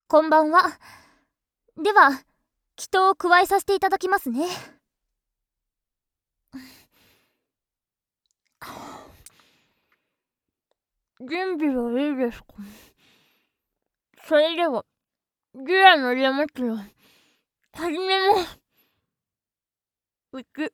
こんばんは。では、祈祷を加えさせていただきますね。準備はいいですか？それでは、ギラの山地を始めます。うく。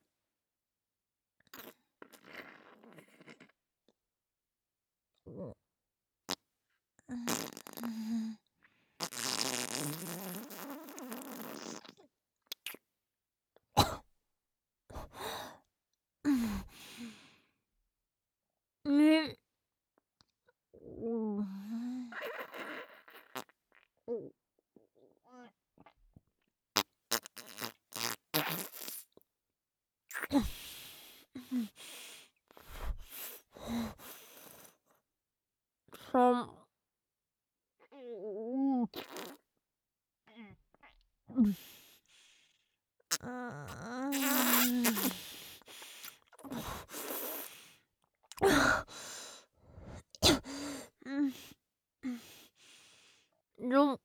ね。3。4。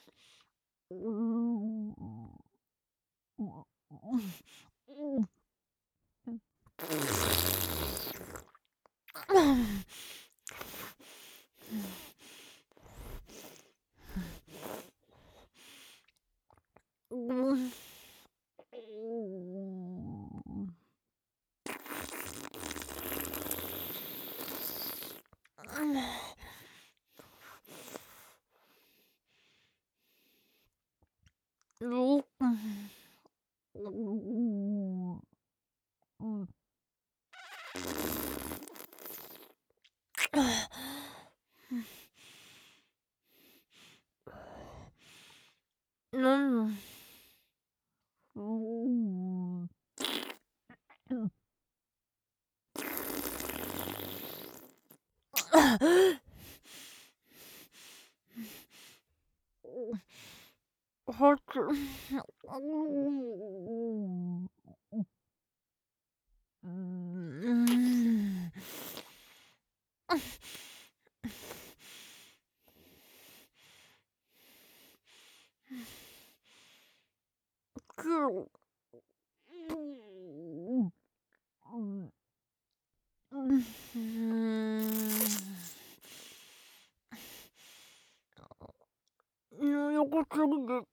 横継ぎで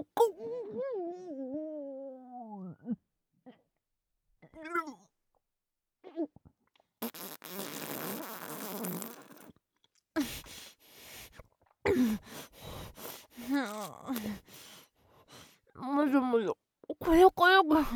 もぞもぞこよこよが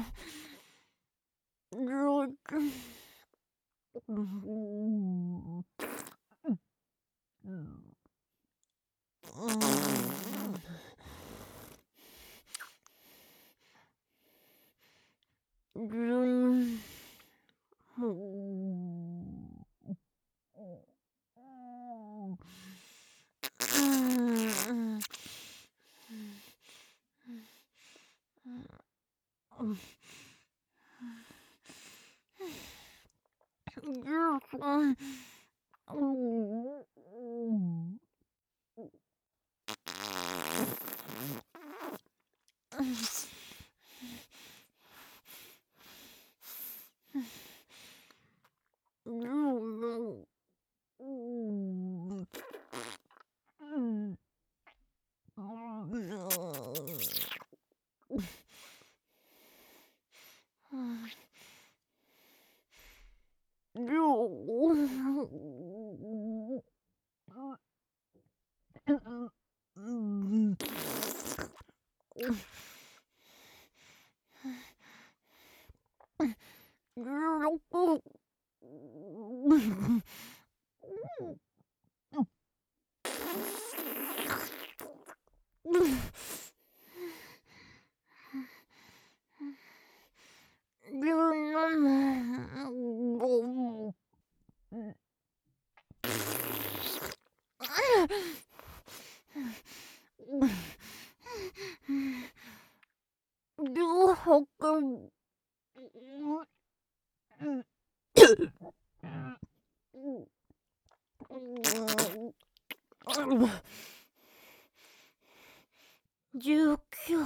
19。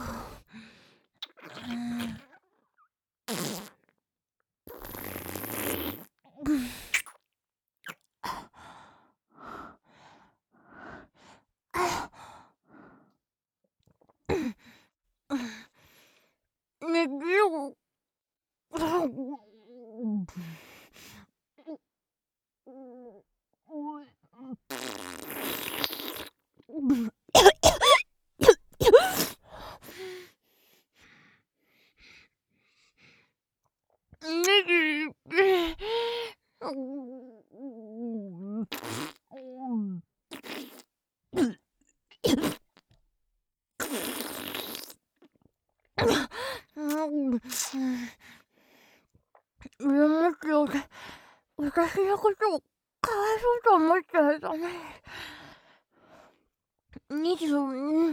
寝るよ。眠くよで私のことをかわいそうと思っちゃうたね。22。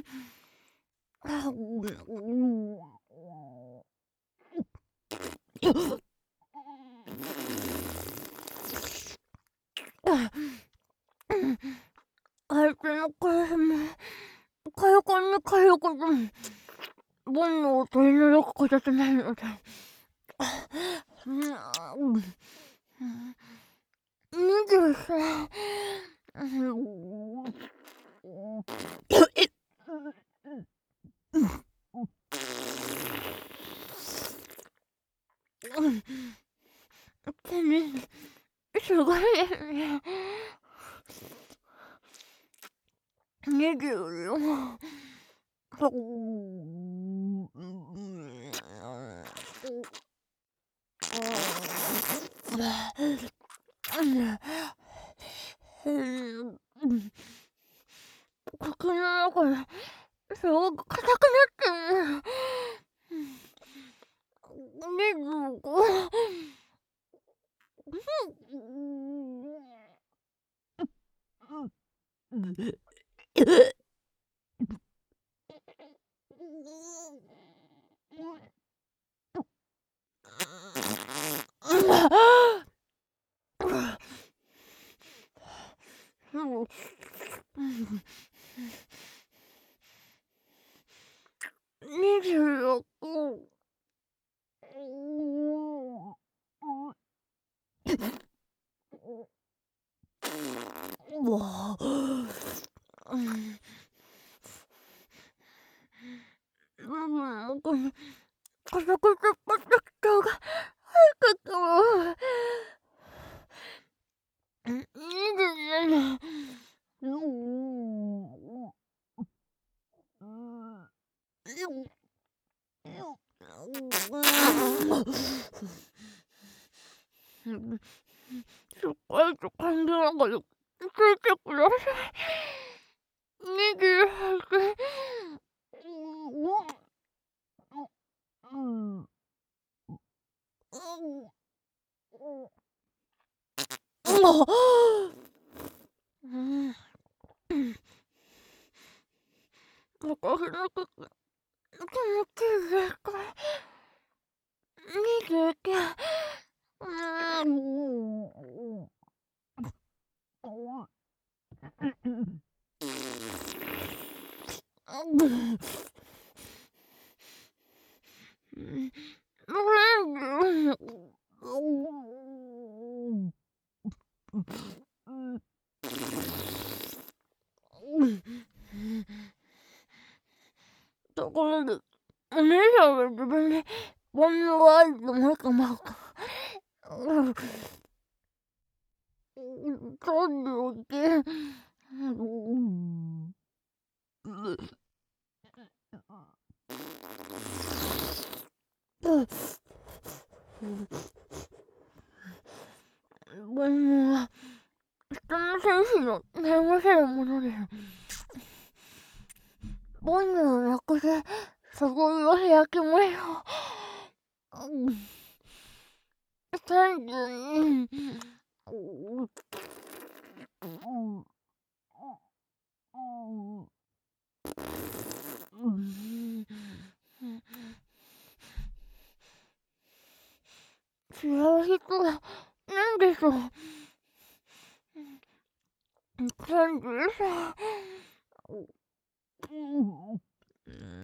相手の声もかよこんにかよこでも煩悩を取り除くこととないので、23。すごいですね。24。口の中ですごく硬くなってる。25。26。このカサカサパタクトが早くも27。しっかりと感じながら聞いてください。28。私のこと、29か29。ところで、お姉さんは自分に煩悩があると思うかまうか。なんでおって。煩悩は人の精神を悩ませるものです。煩悩をなくせ、そこを開きましょう。32。違う人は何でしょう。33。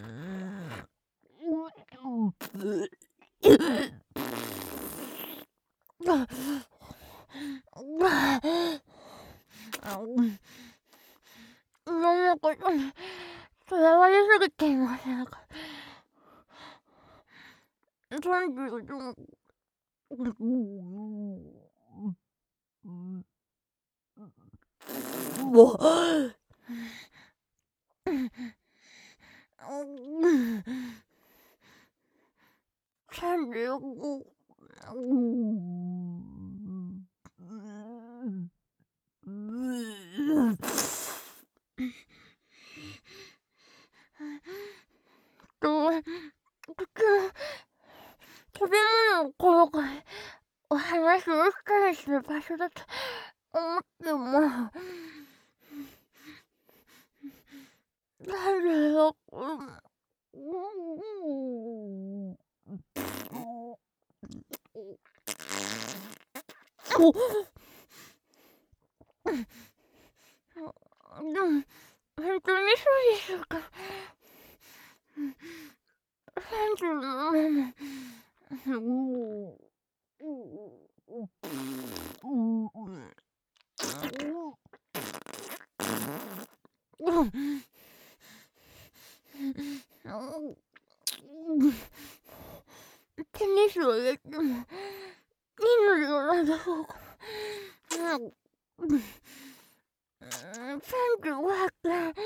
のことにとらわれすぎていませんか。34も35食べ物を転がりお話をしたりする場所だと思っても36でも本当にそうでしょうか。37テニスをやってもいいのではないでしょうか。3500円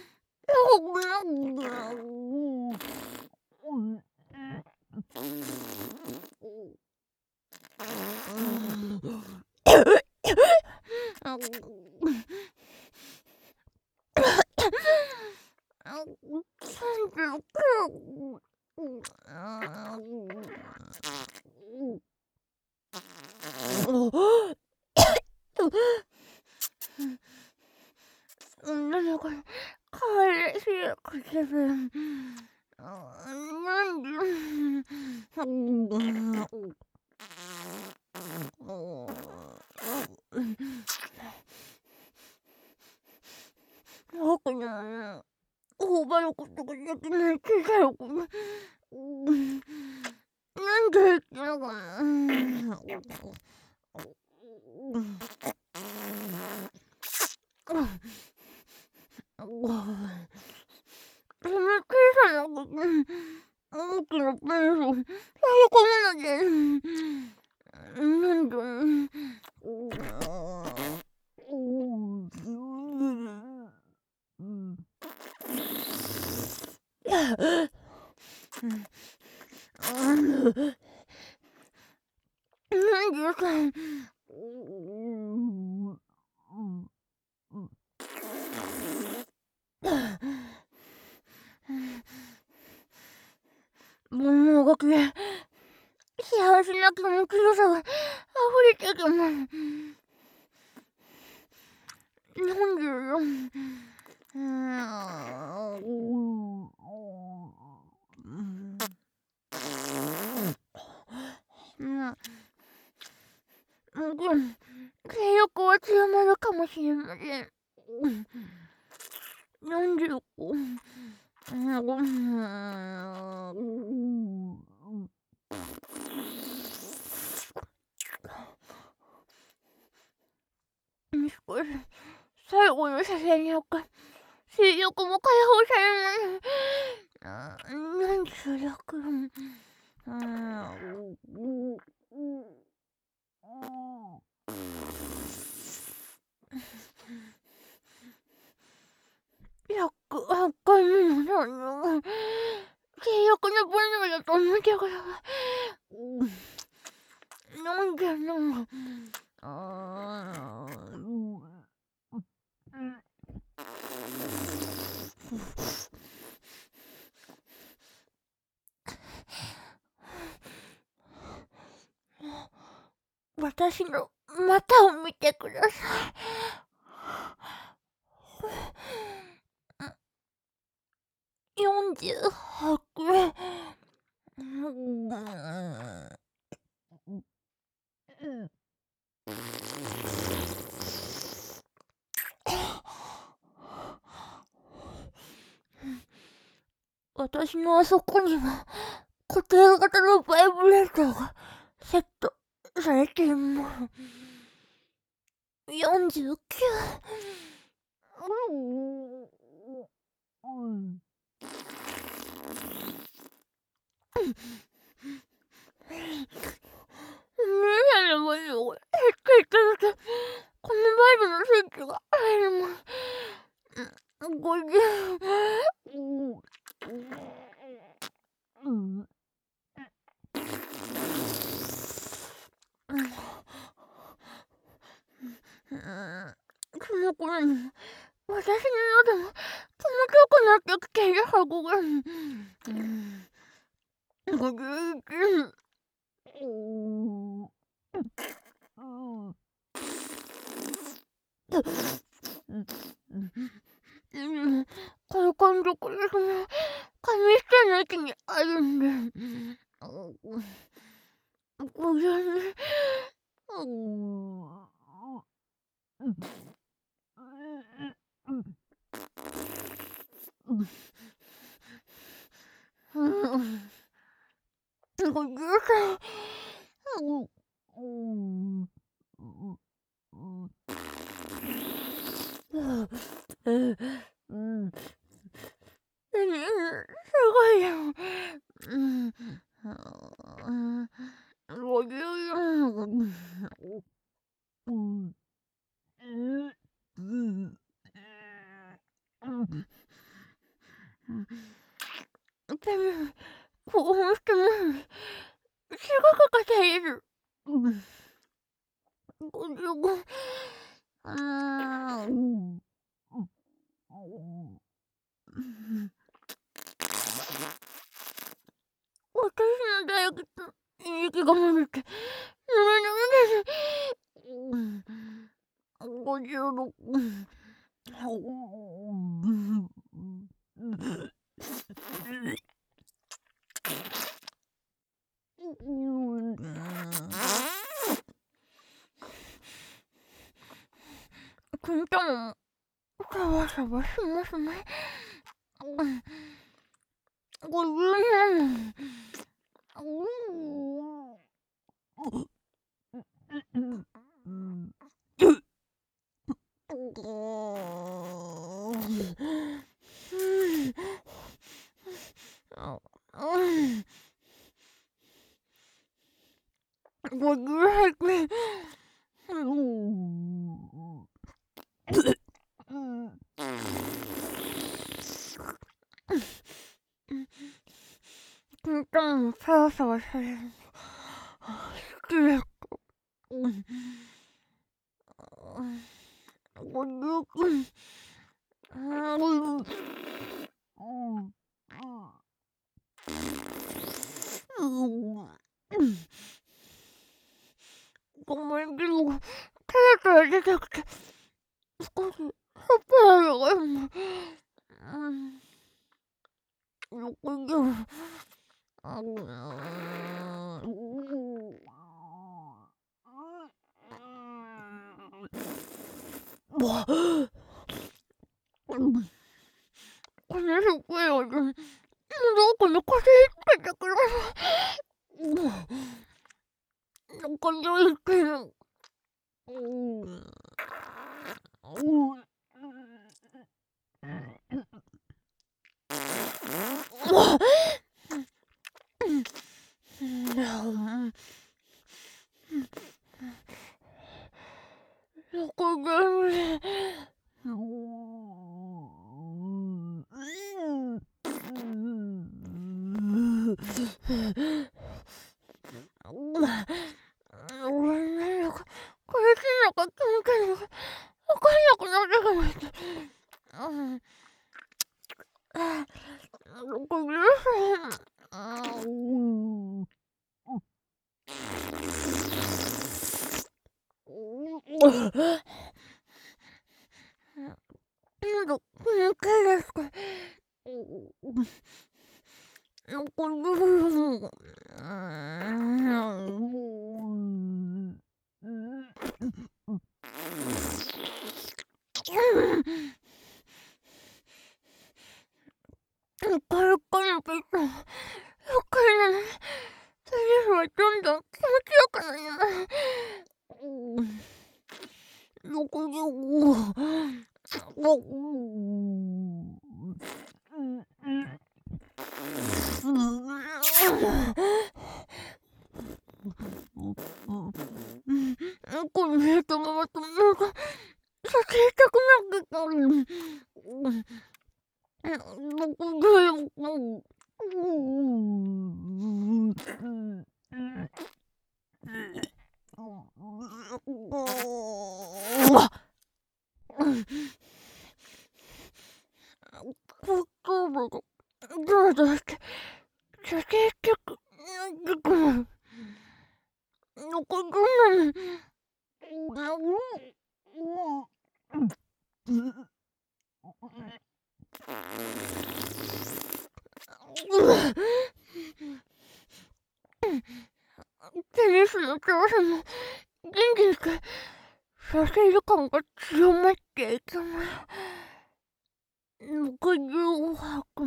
女の子に可愛らしいかけるなんで僕には頬張ることができない小さい子になんで言ってのかな。その小さなことに大きなペンスを差し込めなきゃなんで物動きで幸せな気持ちよさが溢れてきます。44性欲は強まるかもしれません。45少し最後の車線によって性欲も解放されます。46108回目の残業が性欲の分量だと思ってください。なんでな私の股を見てください。48私のあそこには固定型のバイブレーターがセットされています。49 その頃に私の喉も気持ちよくなってきているはずが、この感触がその紙一重の位置にあるんで、これね、ごめんなさい。すごいよ。でも、興奮してます。すごく硬いです。私の大学と息が漏れて、56。金玉もシャバシャバしますね。57。58。金玉もサワサワされるの好きです。56。ごめんけど、手から出てきて、少し酸っぱいのが60。このすごい音、喉奥に腰つけてください。なんか良いけど。これきのか気持ちいいのかわかんなくなってきました。ごめんなさい。喉これですか。これからピッタ。よくない。セリフはどんどん気持ちよくなります。65。これ寝たままとなんか、させたくなってた。 どうぞして、結局、残るの。テニスの調子も元気にさせる感が強まっていきます。65泊。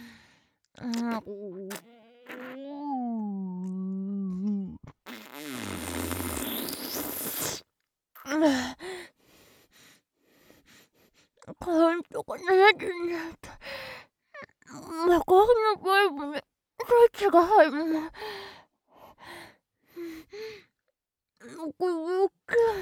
カウントが70になった。マカロのバイブでスイッチが入るの。66。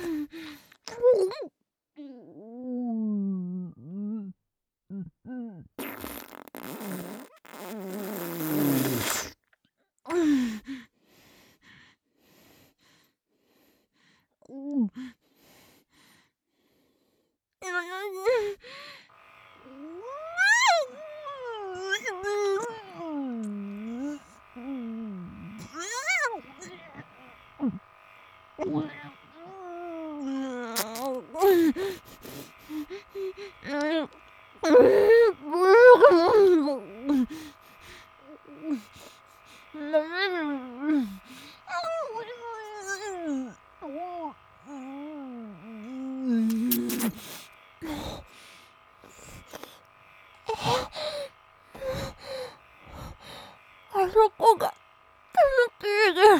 あそこが楽しいです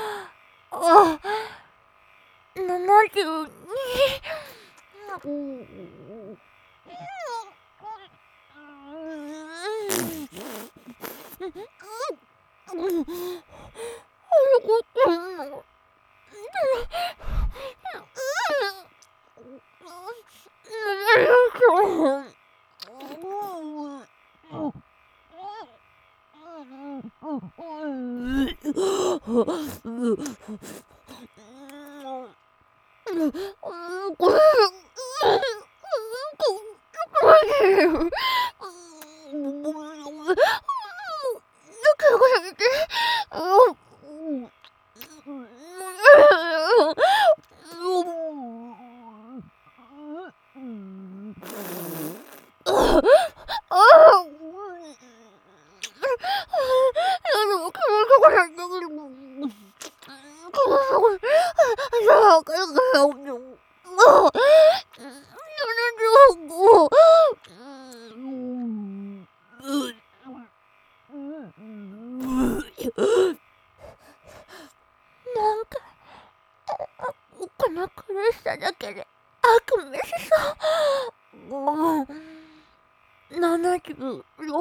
。72。なんか、この苦しさだけで悪夢しそう。76。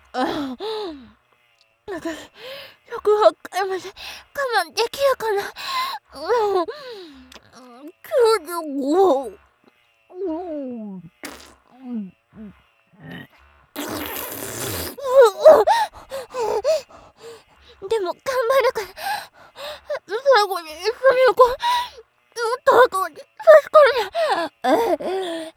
私108回まで我慢できるかな。95。でも頑張るから。最後に一緒に行こう。最後に確かに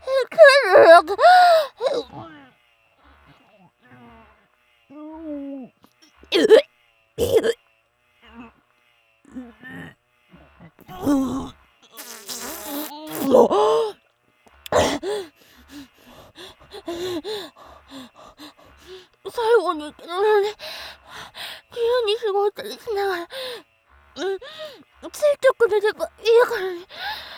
最後に急に過ごしたりしながらついてくれればいいからね。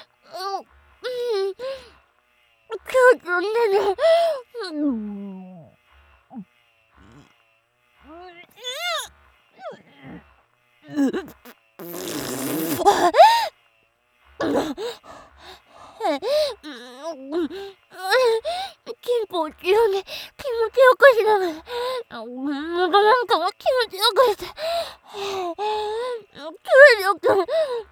金庫を広げ気持ちよくしながら喉なんかも気持ちよくして気持ちよく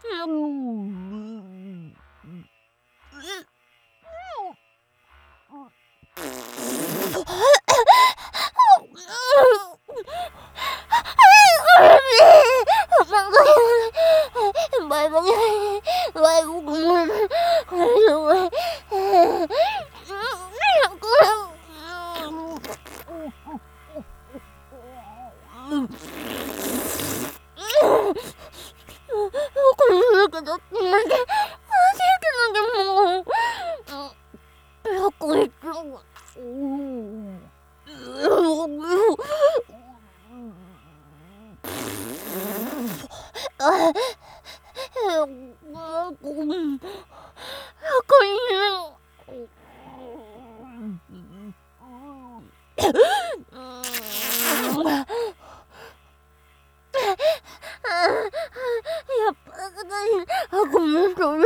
ごめん、それ。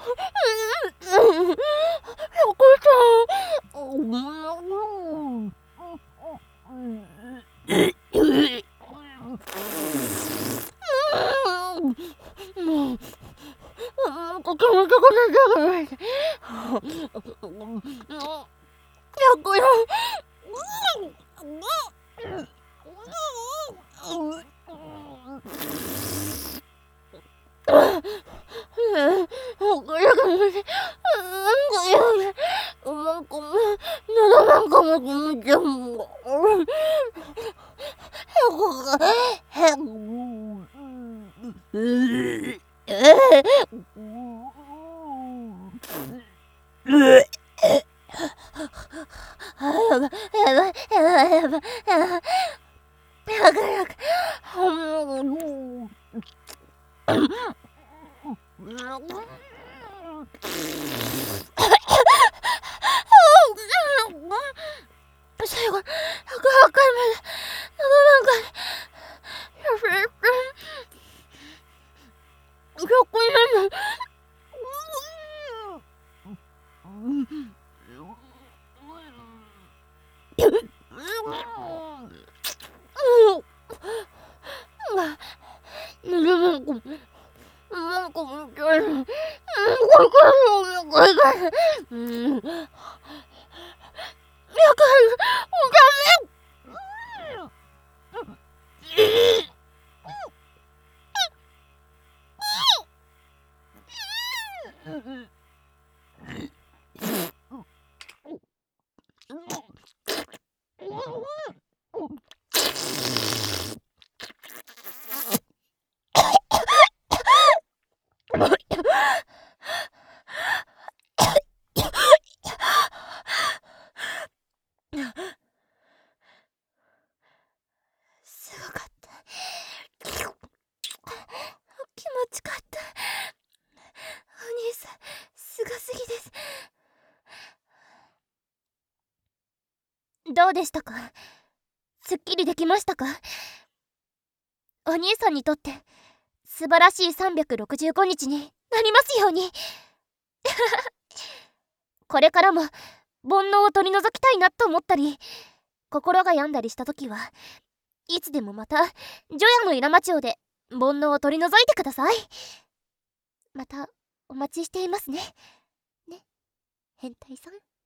最後、108回まで喉なんか優しく100になる。すごかった。気持ちかった。お兄さん、すごすぎです。どうでしたか？すっきりできましたか？お兄さんにとって素晴らしい365日になりますように。これからも煩悩を取り除きたいなと思ったり、 心が病んだりした時はいつでもまた除夜の稲町をで煩悩を取り除いてください。またお待ちしていますね。ね、変態さん。